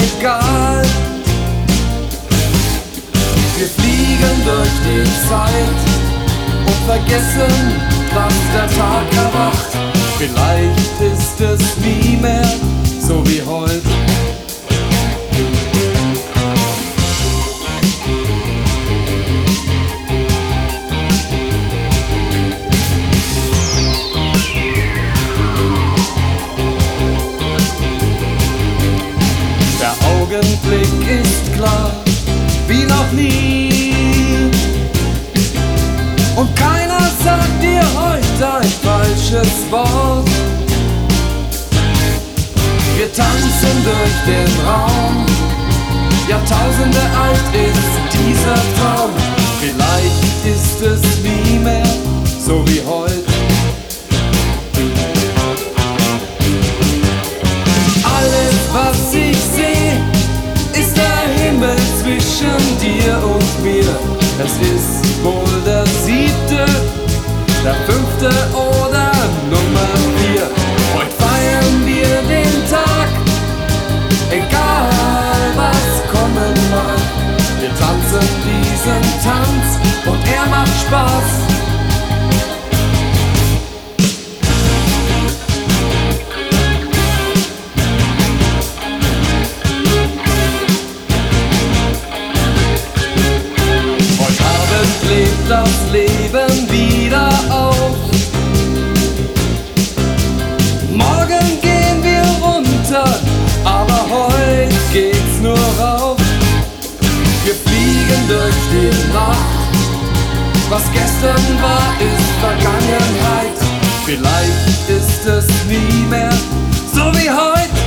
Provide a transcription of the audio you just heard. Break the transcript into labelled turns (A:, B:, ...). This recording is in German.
A: egal. Wir fliegen durch die Zeit und vergessen, was der Tag erwacht. Vielleicht ist es nie mehr so wie heute. Der Augenblick ist klar wie noch nie. Und keiner sagt dir heute ein falsches Wort. Wir tanzen durch den Raum, Jahrtausende alt ist dieser Traum. Vielleicht ist es nie mehr so wie heute. Alles, was ich sehe, ist der Himmel zwischen dir und mir. Es ist wohl der 7., der 5. oder Nummer 4. Heute feiern wir den Tag, egal was kommen mag. Wir tanzen diesen Tanz und er macht Spaß. Lebt das Leben wieder auf. Morgen gehen wir runter, aber heute geht's nur rauf. Wir fliegen durch die Nacht. Was gestern war, ist Vergangenheit. Vielleicht ist es nie mehr so wie heute.